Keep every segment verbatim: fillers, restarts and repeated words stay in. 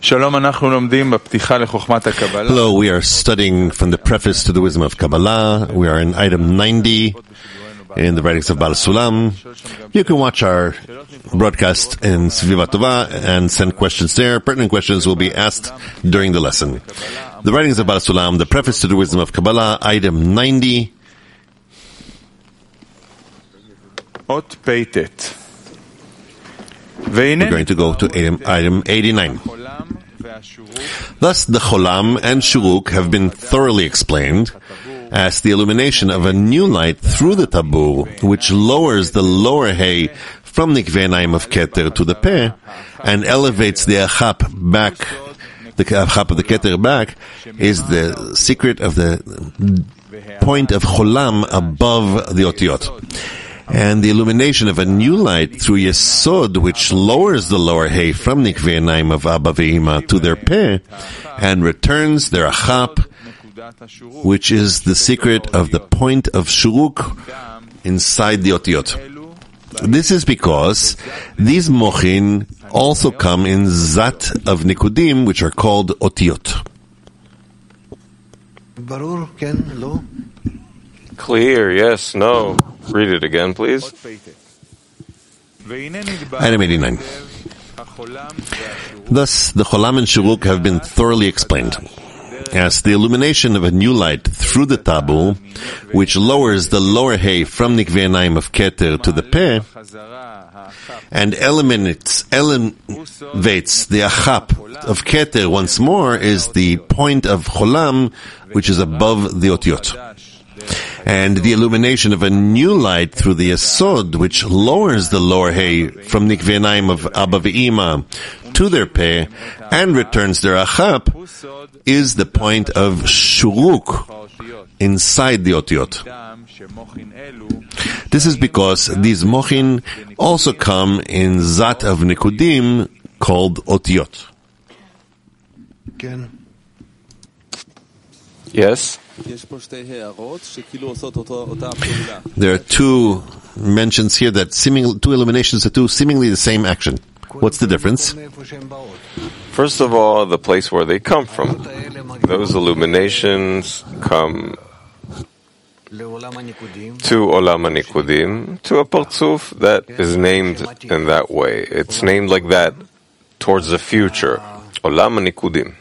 Hello, we are studying from the preface to the wisdom of Kabbalah. We are in item ninety in the writings of Baal Sulam. You can watch our broadcast in Sviva Tova and send questions there. Pertinent questions will be asked during the lesson. The writings of Baal Sulam, the preface to the wisdom of Kabbalah, item ninety. We're going to go to item, item eighty-nine. Thus, the Cholam and Shuruk have been thoroughly explained as the illumination of a new light through the taboo, which lowers the lower hay from the Nikvei of Keter to the Peh, and elevates the Achap back, the Achap of the Keter back, is the secret of the point of Cholam above the Otiyot. And the illumination of a new light through Yesod, which lowers the lower hay from Nikvei Naim of Abba Ve'ima to their Peh, and returns their Achap, which is the secret of the point of Shuruk inside the Otiyot. This is because these Mochin also come in Zat of Nikudim, which are called Otiyot. Clear, yes, no. Read it again, please. Item eighty-nine. Thus, the Cholam and Shuruk have been thoroughly explained as the illumination of a new light through the tabu, which lowers the lower hay from Nikvei Naim of Keter to the Peh, and eliminates, elevates the Achap of Keter once more, is the point of Cholam, which is above the Otiyot. And the illumination of a new light through the Yesod, which lowers the lower hay from Nikvei Naim of Abba Ve'ima to their Peh, and returns their Achap, is the point of Shuruk inside the Otiyot. This is because these Mochin also come in Zat of Nikudim called Otiyot. Yes? There are two mentions here that seemingly, two illuminations that do seemingly the same action. What's the difference? First of all, the place where they come from. Those illuminations come to Olam HaNikudim, to a Partzuf that is named in that way. It's named like that towards the future, Olam HaNikudim.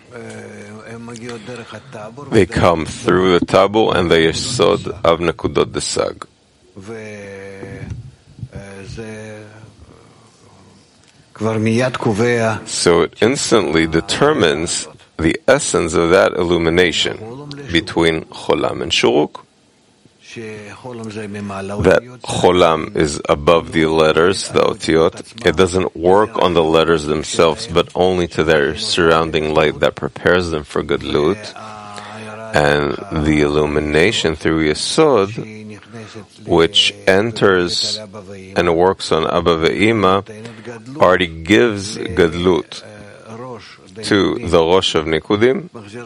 They come through the tabu and the Yesod of Nekudot Desag. So it instantly determines the essence of that illumination between Cholam and Shuruk. That Cholam is above the letters, the Otiyot. It doesn't work on the letters themselves, but only to their surrounding light that prepares them for Gadlut. And the illumination through Yesod, which enters and works on Abba Ve'ima, already gives Gadlut to the Rosh of Nikudim.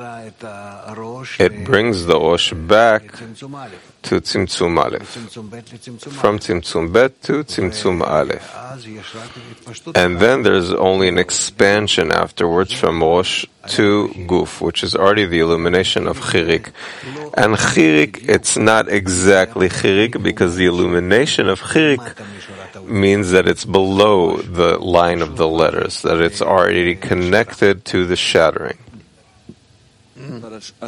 It brings the Rosh back to Tzimtzum Aleph, from Tzimtzum Bet to Tzimtzum Aleph. And then there's only an expansion afterwards from Rosh to Guf, which is already the illumination of Chirik. And Chirik, it's not exactly Chirik, because the illumination of Chirik means that it's below the line of the letters, that it's already connected to the shattering. But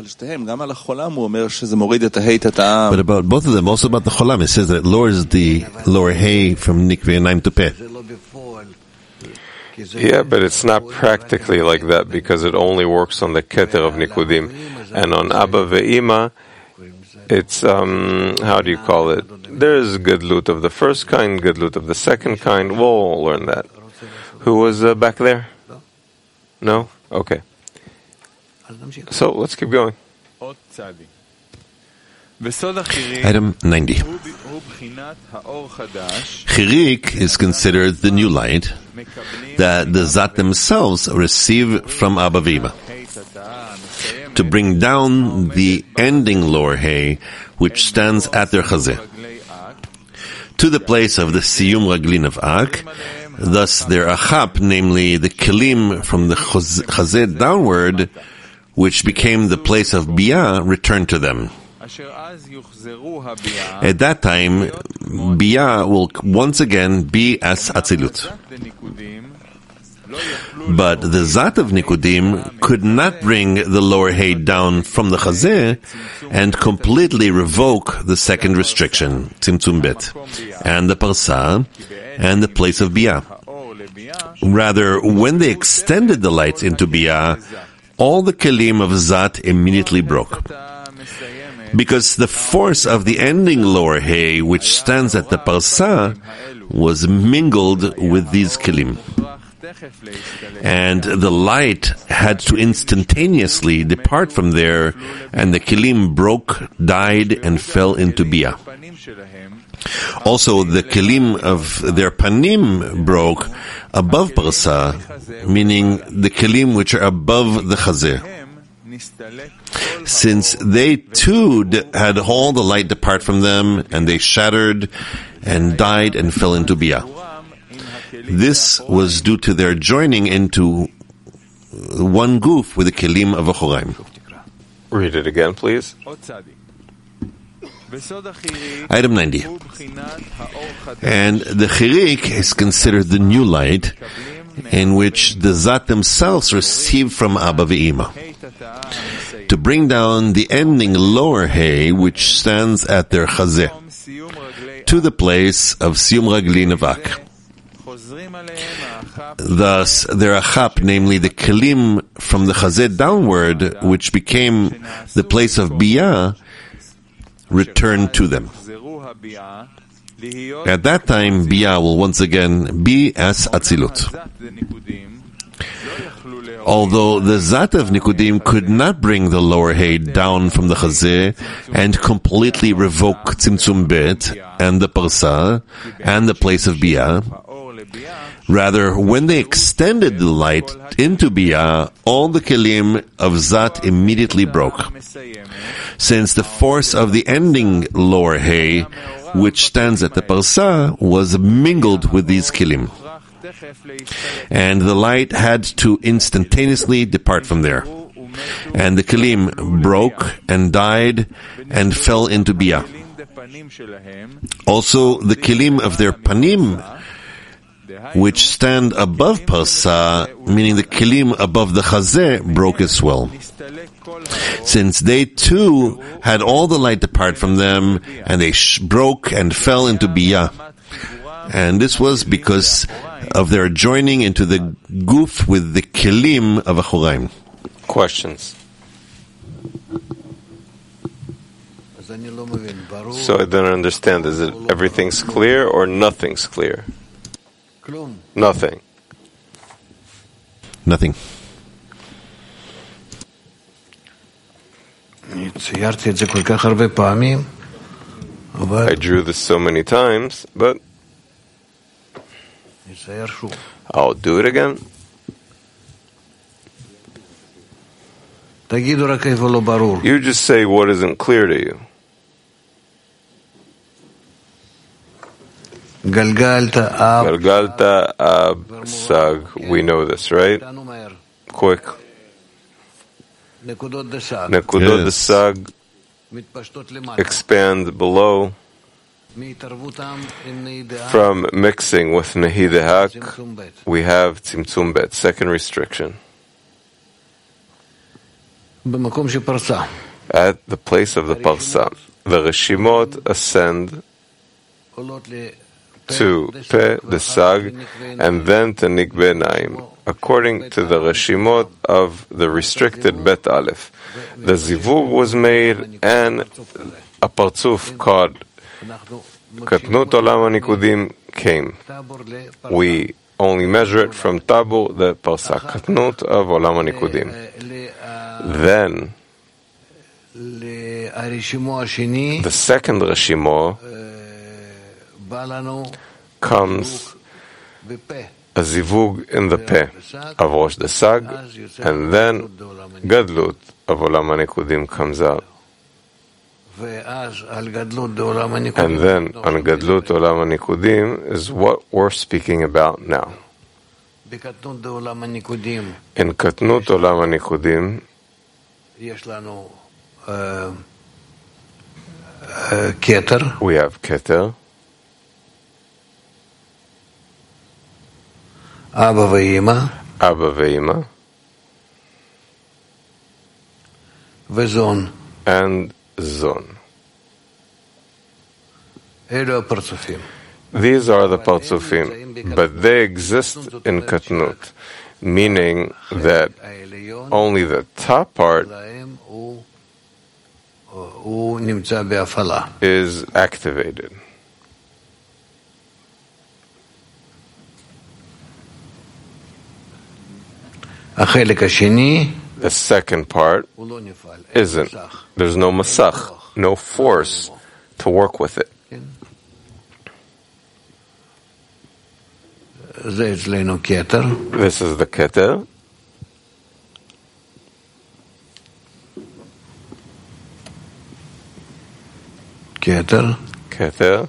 about both of them, also about the Cholam, it says that it lowers the lower hay from Nikvei Naim to Peh. Yeah, but it's not practically like that, because it only works on the Keter of Nikudim. And on Abba Ve'ima, it's, um, how do you call it? There's Gadlut of the first kind, Gadlut of the second kind. We'll learn that. Who was uh, back there? No? Okay. So let's keep going. Item ninety. Chirik is considered the new light that the Zat themselves receive from Abba Ve'ima, to bring down the ending lower hay, which stands at their chazeh, to the place of the Siyum Raglin of Ak, Thus, their achap, namely the kelim from the chazeh downward, which became the place of biyah, returned to them. At that time, biyah will once again be as atzilut. But the zat of nikudim could not bring the lower hay down from the chazeh and completely revoke the second restriction, tzimtzum bet, and the parsa, and the place of biyah. Rather, when they extended the lights into biyah, all the kelim of zat immediately broke. Because the force of the ending lower hay, which stands at the parsa, was mingled with these kelim. And the light had to instantaneously depart from there, and the kelim broke, died, and fell into biyah. Also, the kelim of their panim broke above parsa, meaning the kelim which are above the chazeh. Since they too had all the light depart from them, and they shattered and died and fell into biyah. This was due to their joining into one goof with the kelim of Achoraim. Read it again, please. Item ninety. And the chirik is considered the new light, in which the zat themselves receive from Abba ve'Ima, to bring down the ending lower hay, which stands at their chazeh, to the place of siyum ragli nevak. Thus, their achap, namely the kelim from the chazeh downward, which became the place of biyah, returned to them. At that time, biyah will once again be as atzilut. Although the zat of nikudim could not bring the lower hay down from the chazeh and completely revoke tzimtzum bet and the parsa and the place of biyah, rather, when they extended the light into biyah, all the kelim of zat immediately broke. Since the force of the ending lower hay, which stands at the parsa, was mingled with these kelim, and the light had to instantaneously depart from there, and the kelim broke and died and fell into biyah. Also, the kelim of their panim, which stand above parsa, meaning the kelim above the chazeh, broke as well. Since they too had all the light depart from them, and they sh- broke and fell into biyah. And this was because of their joining into the goof with the kelim of Achoraim. Questions? So I don't understand. Is it everything's clear or nothing's clear? Nothing. Nothing. I drew this so many times, but I'll do it again. You just say what isn't clear to you. Galgalta ab sag. We know this, right? Quick. Nekudot the sag expand below from mixing with nehi dehak. We have tzimtzum bet, second restriction. At the place of the parsa, the reshimot ascend to Pe, the Sag, and then to Nikbe Naim, according to the Reshimot of the restricted Bet Aleph. The Zivug was made, and a Partzuf called Katnut Olam HaNikudim came. We only measure it from Tabu, the Parsa Katnut of Olam HaNikudim. Then, the second Reshimot comes a zivug in the peh of Rosh the Sag, and then Gadlut of Olam HaNikudim comes out. And then on Gadlut Olam HaNikudim is what we're speaking about now. In Katnut Olam HaNikudim, we have Keter, Abba ve'ima, Abba ve'ima, ve'zon, and Zon. These are the Partzufim, but they exist in Katnut, meaning that only the top part is activated. The second part isn't. There's no masach, no force to work with it. This is the Keter. Keter. Keter.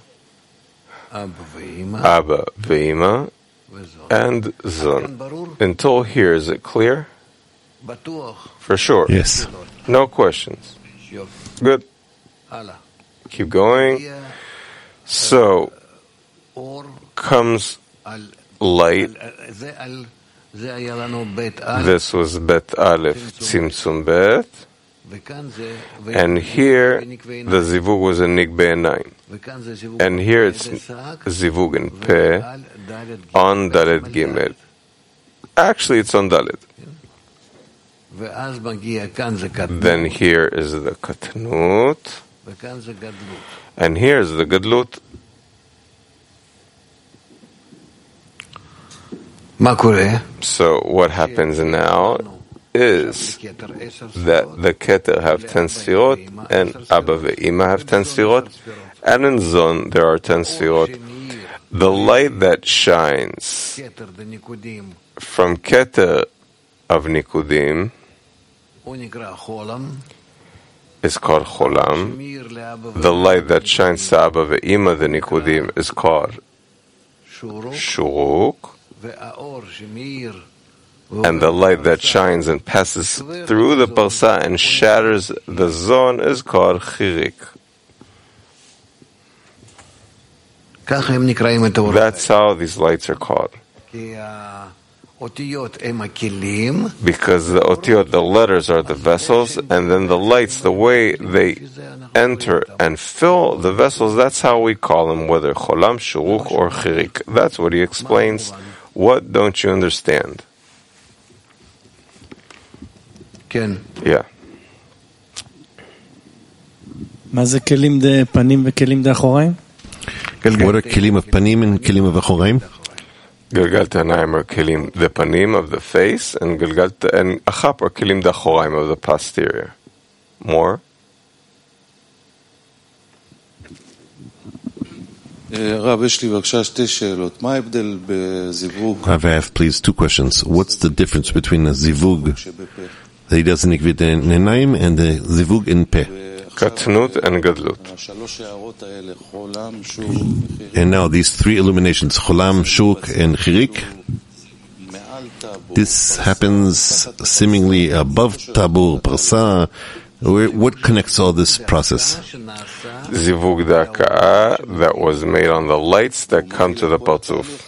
Abba ve'ima. And Zon. Until here, is it clear? For sure. Yes. No questions. Good. Keep going. So, comes light. This was Bet Aleph, Tzimtzum Bet. And here, the Zivug was a Nik Be'enayim. And here it's Zivug in Peh on Dalet Gimel. Actually, it's on Dalet. Then here is the Katnut. And here is the Gadlut. So what happens now is that the Keter have ten sfirot and Abba ve'ima have ten sfirot, and in Zon there are ten sfirot. The light that shines from Keter of Nikudim is called Cholam. The light that shines to Abba ve'ima, the Nikudim, is called Shuruk. And the light that shines and passes through the parsa and shatters the zone is called chirik. That's how these lights are called. Because the otiyot, the letters, are the vessels, and then the lights, the way they enter and fill the vessels, that's how we call them, whether cholam, shuruk, or chirik. That's what he explains. What don't you understand? Yeah. מה זה כלים דה פנים וכלים דה אחוריים? What are kelim of panim and kelim of achoraim? Galgal Tanayim are kelim the panim of the face, and Galgal and achap are kelim the achoraim of the posterior. More? Rav, יש לי בבקשה שתי שאלות. מה ההבדל בזיווג? Rav, I have please two questions. What's the difference between a zivug that he does in Nikvit Nenaim and the zivug in Peh? Katnut and Gadlut. And now these three illuminations, Cholam, Shuk, and Chirik, this happens seemingly above Tabur, Parsa. What connects all this process? Zivug Daka'a, that was made on the lights that come to the Partzuf.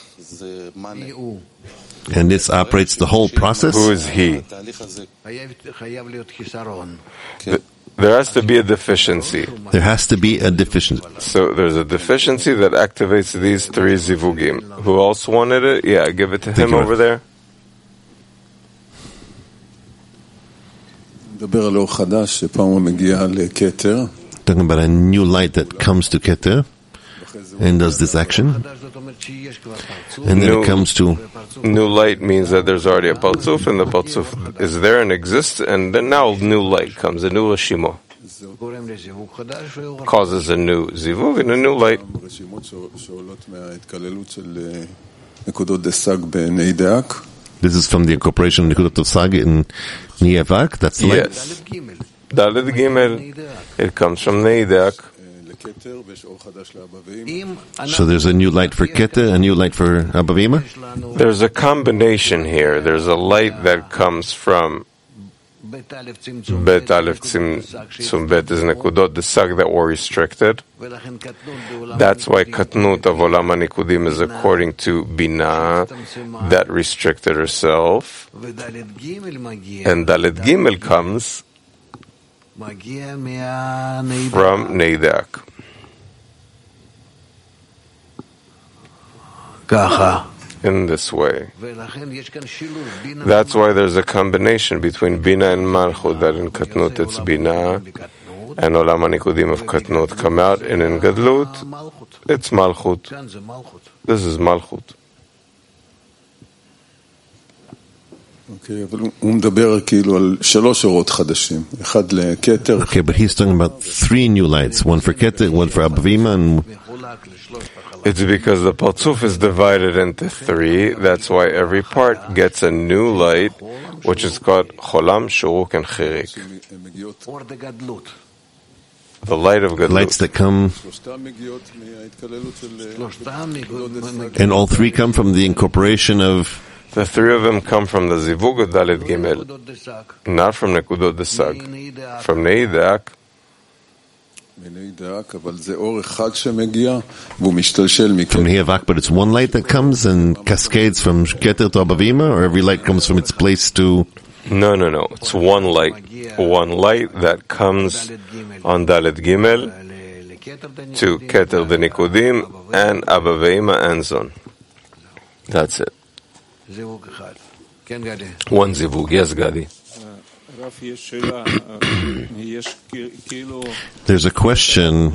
And this operates the whole process? Who is he? The, There has to be a deficiency. There has to be a deficiency. So there's a deficiency that activates these three zivugim. Who else wanted it? Yeah, give it to him over there. Talking about a new light that comes to Keter and does this action. And then new, it comes to... New light means that there's already a Partzuf, and the Partzuf is there and exists, and then now new light comes, a new Reshimo. Causes a new Zivug and a new light. This is from the incorporation of Nikudot Sag in Nievak, that's the light? Yes. Dalet Gimel, it comes from Neidak. So there's a new light for Keter, a new light for Abba V'Ima? There's a combination here. There's a light that comes from Bet Aleph Tzimtzum Bet is Nekudot, the Sag that were restricted. That's why Katnut of Olam HaNikudim is according to Binah, that restricted herself. And Dalet Gimel comes from Neidak. In this way. That's why there's a combination between Bina and Malchut, that in Katnut it's Bina, and Olam HaNikudim of Katnut come out, and in Gadlut it's Malchut. This is Malchut. Okay, but he's talking about three new lights, one for Keter, one for Abba V'Ima, and it's because the Partzuf is divided into three. That's why every part gets a new light, which is called Cholam, Shuruk, and Chirik. The light of Gadlut. Lights that come, and all three come from the incorporation of. The three of them come from the Zivug of Dalet Gimel, not from Nekudot Desag, from Neidak. From Nehevak, but it's one light that comes and cascades from Keter to Abba V'Ima, or every light comes from its place to... No, no, no. It's one light. One light that comes on Dalet Gimel to Keter the Nikudim and Abba V'Ima and Zon. That's it. One Zivug. Yes, Gadi. There's a question.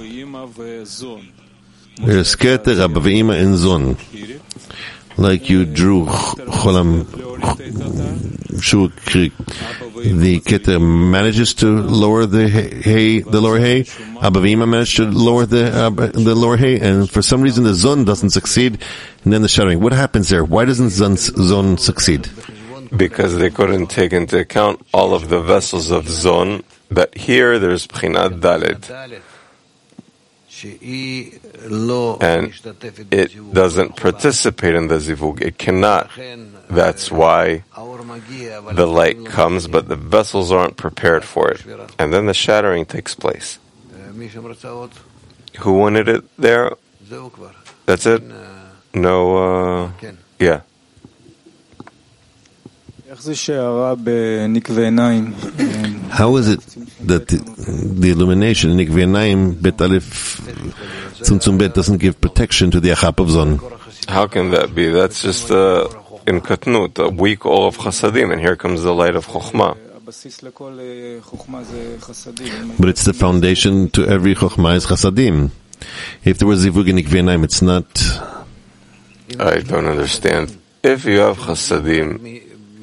There's Keter, Abba V'Ima, and Zon. Like you drew Cholam, Shuruk, Chirik. The Keter manages to lower the hay, the lower hay. Abba V'Ima managed to lower the uh, the lower hay, and for some reason the Zon doesn't succeed. And then the shadowing. What happens there? Why doesn't Zon, Zon succeed? Because they couldn't take into account all of the vessels of Zon, that here there's Bchinat Dalet. And it doesn't participate in the Zivug. It cannot. That's why the light comes, but the vessels aren't prepared for it. And then the shattering takes place. Who wanted it there? That's it? No, uh, yeah. How is it that the, the illumination in Nikvei Einayim Bet Aleph Tzimtzum Bet doesn't give protection to the Achap of Zon? How can that be? That's just uh, in Katnut, a weak all of Chasadim, and here comes the light of Chokhmah. But it's the foundation to every Chokhmah is Chasadim. If there was Zivug in Nikvei Einayim, it's not... I don't understand. If you have Chasadim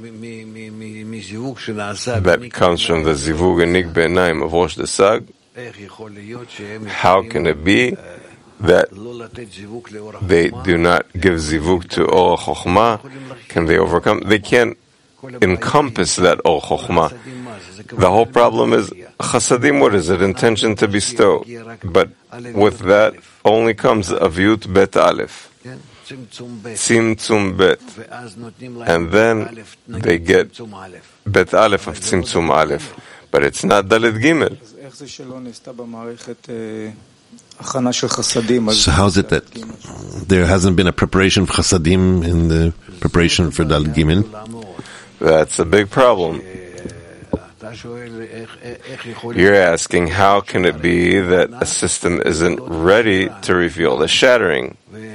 that comes from the Zivug and Nikvei Einayim of Rosh Desag, how can it be that they do not give Zivug to Or Chokhmah? Can they overcome? They can't encompass that Or Chokhmah. The whole problem is Chasadim, what is it? Intention to bestow. But with that only comes Aviyut Bet Aleph. Tzimtzum Bet, and then they get Bet Aleph of Tzimtzum Aleph, but it's not Dalet Gimel. So how is it that there hasn't been a preparation for Chasadim in the preparation for Dalet Gimel? That's a big problem. You're asking, how can it be that a system isn't ready to reveal the shattering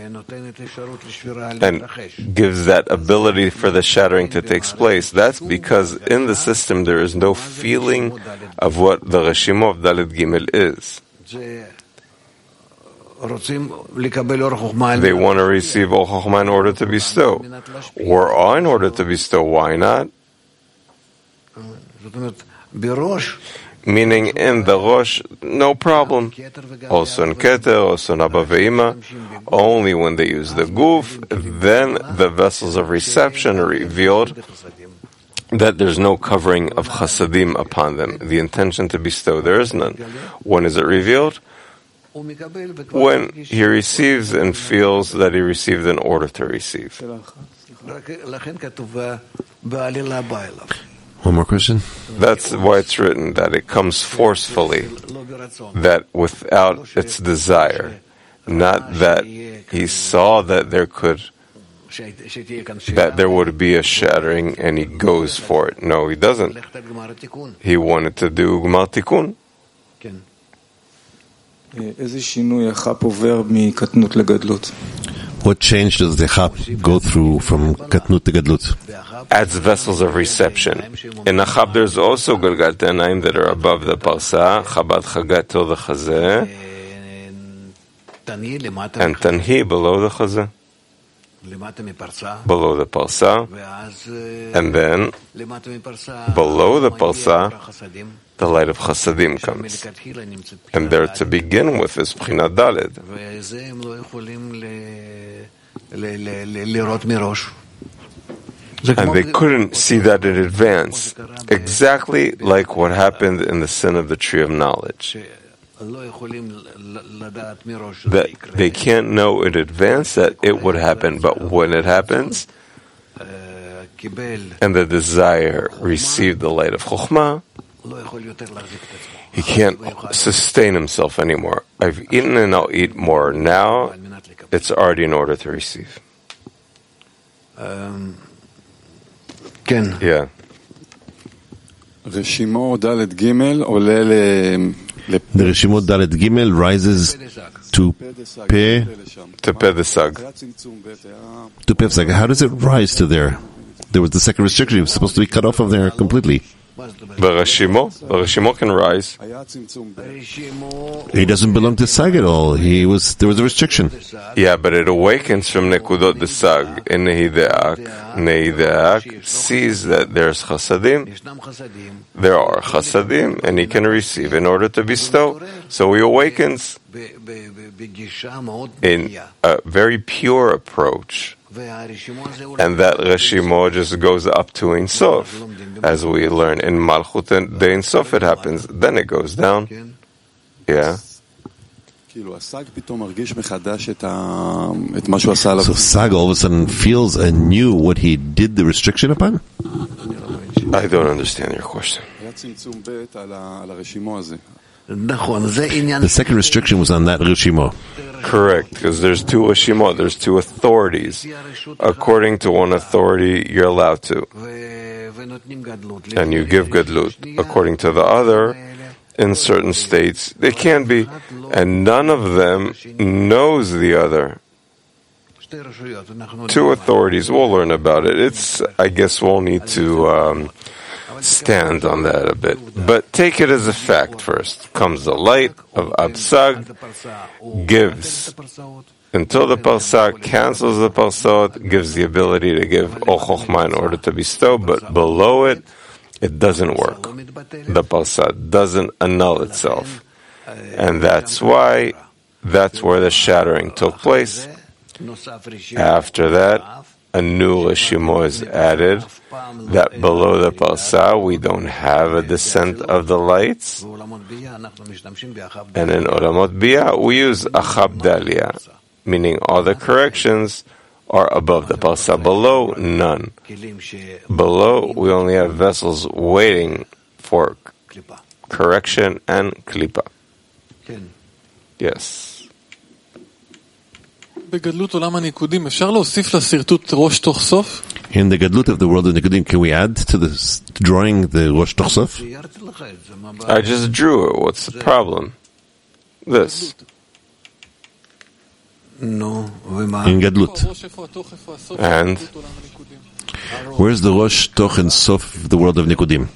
and gives that ability for the shattering to take place? That's because in the system there is no feeling of what the Reshima of Dalet Gimel is. They want to receive Or Chokhmah in order to bestow, or Or in order to bestow. Why not? Meaning in the Rosh, no problem. Also in Keter, also in Abba V'Ima. Only when they use the Guf, then the vessels of reception are revealed, that there's no covering of chasadim upon them, the intention to bestow, there is none. When is it revealed? When he receives and feels that he received in order to receive. One more question. That's why it's written that it comes forcefully, that without its desire, not that he saw that there could, that there would be a shattering and he goes for it. No, he doesn't. He wanted to do Gmar Tikkun. What change does the Chap go through from Katnut to Gadlut? Adds vessels of reception. In the Chap there's also Galgat Enaim that are above the Parsa, Chabad Chagato the Chazeh, and Tanhi below the Chazeh, below the Parsa, and then below the Parsa, the light of Chasadim comes. And there to begin with is B'china Daled. And they couldn't see that in advance, exactly like what happened in the sin of the tree of knowledge. That they can't know in advance that it would happen, but when it happens, and the desire received the light of Chokhmah, he can't sustain himself anymore. I've eaten and I'll eat more. Now, it's already in order to receive. Um, yeah. רשימו ד' ג' עולה ל... The Reshimot Dalet Gimel rises to Pe, To Pedesag. to Pevsag. How does it rise to there? There was the second restriction. It was supposed to be cut off of there completely. Barashimo, Barashimo can rise. He doesn't belong to Sag at all. He was there was a restriction. Yeah, but it awakens from Nekudot the Sag. In Nehideak, Nehideak sees that there's Chasadim. There are Chasadim, and he can receive in order to bestow. So he awakens in a very pure approach. And that Reshimo just goes up to Ein Sof. As we learn in Malchut and the Ein Sof it happens, then it goes down. Yeah. כאילו, הסג פתאום מרגיש מחדש את ה... את מה שהוא עשה עליו. So Sag all of a sudden feels anew what he did the restriction upon? I don't understand your question. היה צמצום ב' על ה- על הרשימו הזה. The second restriction was on that Rishimo. Correct, because there's two Reshimot, there's two authorities. According to one authority, you're allowed to. And you give Gadlut. According to the other, in certain states, they can be. And none of them knows the other. Two authorities, we'll learn about it. It's, I guess we'll need to um, stand on that a bit. But take it as a fact first. Comes the light of Absag, gives until the Parsah cancels the Parsot, gives the ability to give Or Chokhmah in order to bestow, but below it, it doesn't work. The Parsah doesn't annul itself. And that's why, that's where the shattering took place. After that, a new Reshimo is added, that below the Parsah we don't have a descent of the lights. And in Olamot Biyah we use Achab Dalia, meaning all the corrections are above the Parsah. Below, none. Below, we only have vessels waiting for correction and Klipa. Yes. בגדלות עולם הניקודים, אפשר להוסיף לשרטוט ראש תוך סוף? In the Gadlut of the world of Nikudim, can we add to the drawing the Rosh Tochsof? I just drew it. What's the problem? This. In Gadlut. And Where's the Rosh Toch and Sof of the world of Nikudim?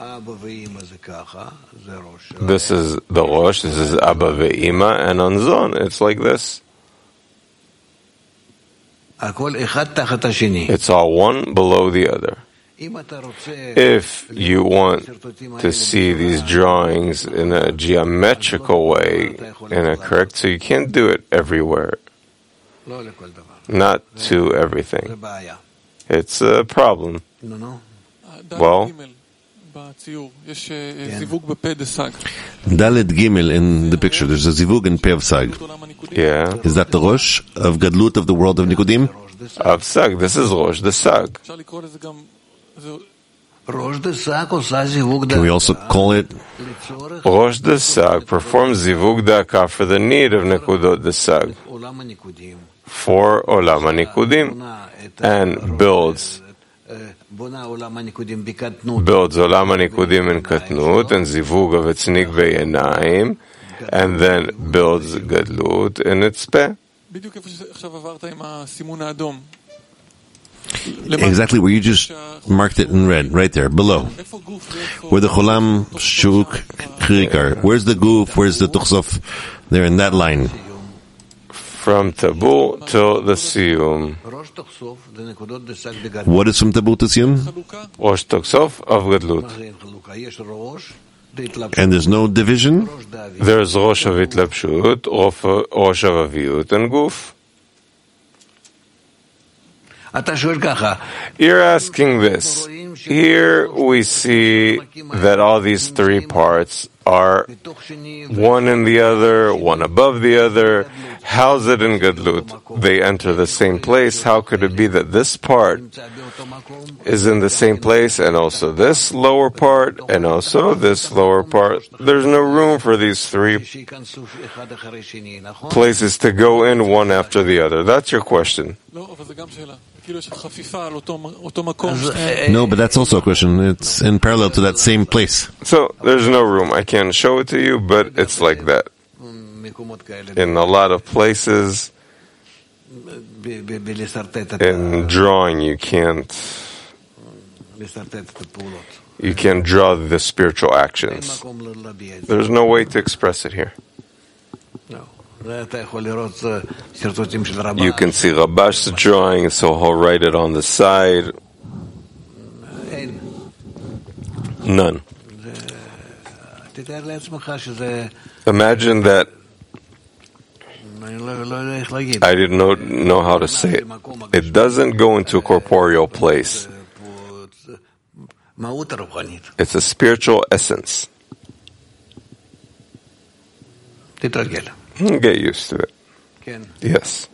this is the Rosh, this is Abba Ve'ima, and on Zon, it's like this. It's all one below the other. If you want to see these drawings in a geometrical way, in a correct, so you can't do it everywhere. Not to everything. It's a problem. Well, בציור, יש זיווג בפה דסג. Dalet Gimel in the picture. There's a zivug in Pei of Sag. yeah, Is that the Rosh of Gadlut of the world of Nikudim? of Sag. This is Rosh the Sag. אפשר לקרוא לזה גם, זה ראש דסק עושה זיווג Can we also call it לצורך Rosh the Sag performs zivug daka for the need of Nekudot the Sag, עולם הניקודים. for Olam HaNikudim, בונה את and builds ה- בונה עולם הניקודים בקטנות. builds Olam HaNikudim in Katnut and zivug of its nigvei enayim, and then builds Gadlut in its peh. בדיוק איפה שעכשיו עברת עם הסימון האדום. exactly where you just marked it in red, right there, below? איפה גוף ואיפה... Where the Cholam, Shuk, Chirikar. Where's the Guf? Where's the Tuchsof? There in that line. From Tabu till the Siyum. ראש תחשוף זה נקודות דסק בגדלות. What is from Tabut to Siyum? חלוקה, Rosh Toksof of Gadlut. מה זה אין חלוקה? יש ראש, דהתלבשות, And there's no division? ראש דאבי. There's Rosh of Itlapshut, Rosh of Aviyut, and Guf. אתה שואל ככה, You're asking this. Here we see that all these three parts are בתוך שני one in the other, one above the other. How's it in Gadlut? They enter the same place. How could it be that this part ונמצא באותו מקום, is in the same place and also this lower part and also this lower part? There's no room for these three שייכנסו אחד אחרי שני, נכון? places to go in one after the other. That's your question. לא, אבל זה גם שאלה. כאילו יש חפיפה על אותו, אותו מקום. אז, שני- אה, No, but that's also a question. It's in parallel to that same place. So there's no room. I can't show it to you, but it's like that. מקומות כאלה, In a lot of places, ב- ב- בלסרטט את in ה- drawing, you can't לסרטט את הפעולות. you can't draw the spiritual אין actions. מקום להביע את זה. There's no way to express it here. לא. זה אתה יכול לראות אה, סרטוטים של רבה. You can see Rabash's drawing, so he'll write it on the side. אין. None. תתאר לעצמך שזה... Imagine that אני לא לא יודע איך להגיד. I didn't know, know how to say it. It doesn't go into a corporeal place. מהות הרוחנית. It's a spiritual essence. תתרגל. Get used to it. כן. Yes.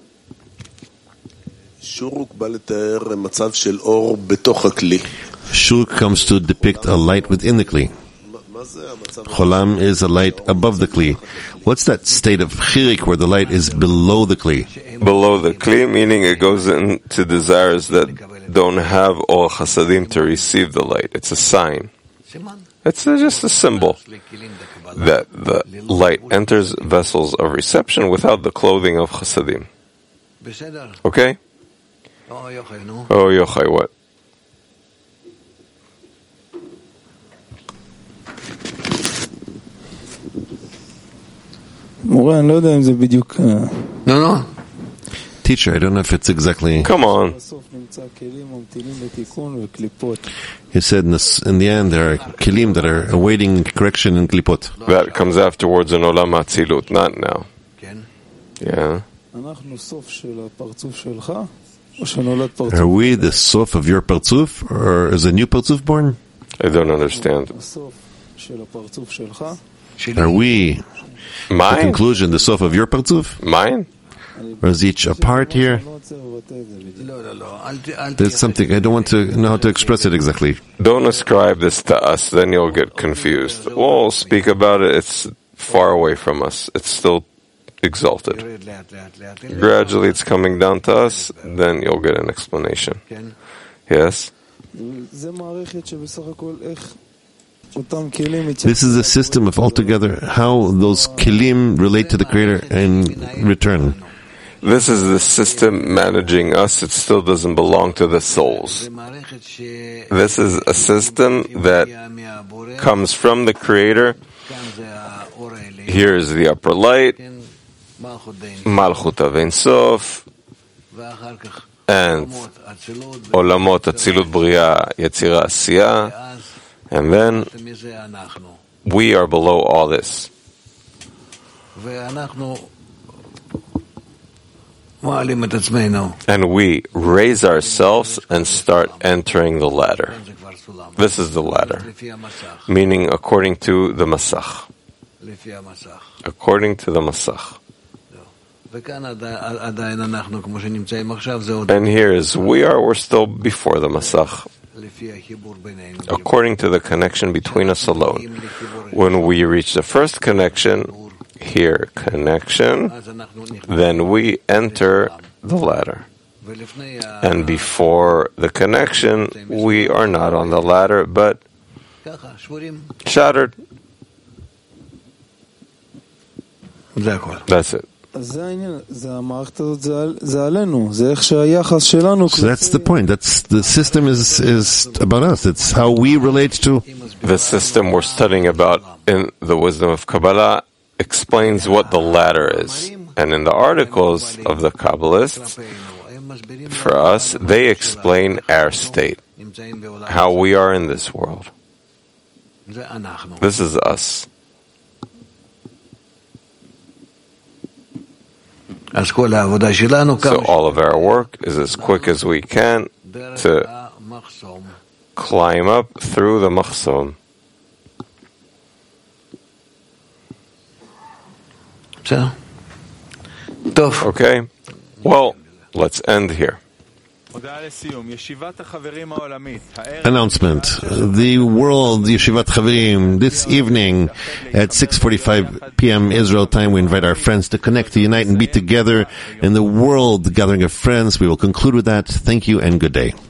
שורוק בא לתאר מצב של אור בתוך הכלי. Shuk comes to depict a light within the Kli. מה זה המצב? Cholam is a light above the Kli. What's that state of Chirik where the light is below the Kli? Below the kli, meaning it goes into desires that don't have all chasadim to receive the light. It's a sign. סימן. It's a- just a symbol that the light enters vessels of reception without the clothing of chasadim. בסדר. Okay? או יוחאי, נו. Oh, Yochai, what? מורה, אני לא יודע אם זה בדיוק... אה, נו, נו. Teacher, I don't know if it's exactly... Come on. בסוף נמצא כלים ממתינים לתיקון וקליפות. He said in, this, in the end there are Kilim that are awaiting correction in Klipot. That comes afterwards in Olam HaTzilut, not now. כן. Yeah. אנחנו סוף של הפרצוף שלך, או שנולד פרצוף? Are we the sof of your Partzuf, or is a new Partzuf born? I don't understand. הסוף של הפרצוף שלך, Are we the Mine? conclusion, the sof of your Partzuf? Mine? Or is each a part here? לא רוצה לבטא את זה בדיוק. לא, לא, לא. אל ת- אל There's תייחס something, I don't want to know how to express it exactly. Don't ascribe this to us, then you'll get confused. We'll speak about it. It's far away from us. It's still exalted. תרד לאט, לאט, לאט. Gradually it's coming down to us, then you'll get an explanation. כן. Yes? זה מערכת שבסך הכל איך אותם כלים... This is a system of altogether how those Kilim relate to the Creator in return. This is the system managing us. It still doesn't belong to the souls. זה מערכת ש... This is a system that מהבורא, comes from the Creator. כאן זה האור האלי. Here is the upper light, כן. מלכות דין. Malchut of Ein Sof, ואחר כך... and עולמות, אצילות, Olamot, Atzilut, Bria, Yetzira, Asiya, ואז and then מזה אנחנו. we are below all this. ואנחנו and we raise ourselves and start entering the ladder. This is the ladder, meaning according to the Masach. According to the Masach. And here is, we are, we're still before the Masach, according to the connection between us alone. When we reach the first connection, here, connection, then we enter the ladder. And before the connection, we are not on the ladder, but shattered. That's it. So that's the point. That's the system is is about us. It's how we relate to the system we're studying about in the wisdom of Kabbalah explains what the ladder is. And in the articles of the Kabbalists, for us, they explain our state, how we are in this world. This is us. So all of our work is as quick as we can to climb up through the machzom. Okay? Well, let's end here. Announcement. The World Yeshivat Chaverim, this evening at six forty-five p.m. Israel time, we invite our friends to connect, to unite, and be together in the world gathering of friends. We will conclude with that. Thank you and good day.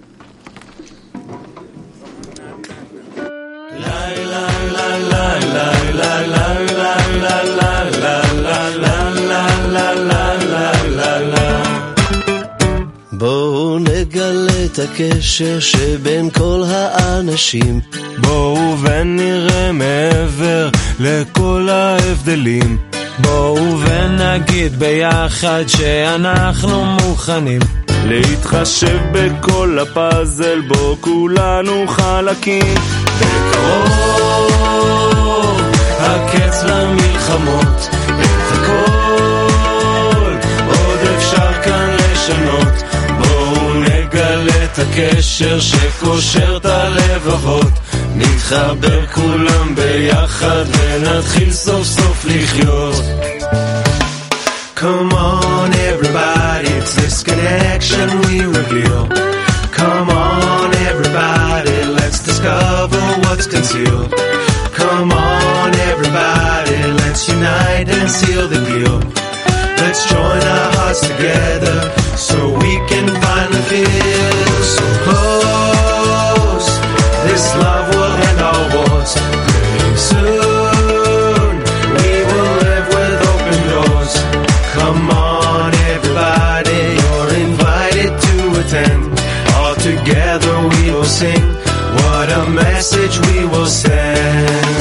בואו נגלה את הקשר שבין כל האנשים, בואו ונראה מעבר לכל ההבדלים, בואו ונגיד ביחד שאנחנו מוכנים להתחשב בכל הפאזל בו כולנו חלקים. בקרוב הקץ למלחמות, את הכל עוד אפשר כאן לשנות, בואו נגלה את הקשר שקושר את הלבבות, נתחבר כולם ביחד ונתחיל סוף סוף לחיות. Come on everybody, it's this connection we reveal. Come on everybody, let's discover what's concealed. Come on everybody, let's unite and seal the deal. Let's join our hearts together so we can finally feel so close. This love will end all wars. Pretty soon we will live with open doors. Come on everybody, you're invited to attend. All together we will sing, what a message we will send.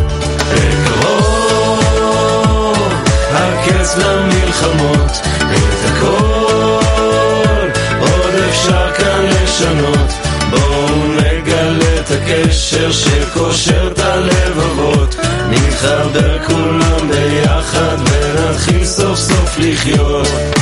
בקרוב הקץ למלחמות, את הכל עוד אפשר כאן לשנות, בואו נגלה את הקשר שקושר את הלבבות, נתחבר כולם ביחד ונתחיל סוף סוף לחיות.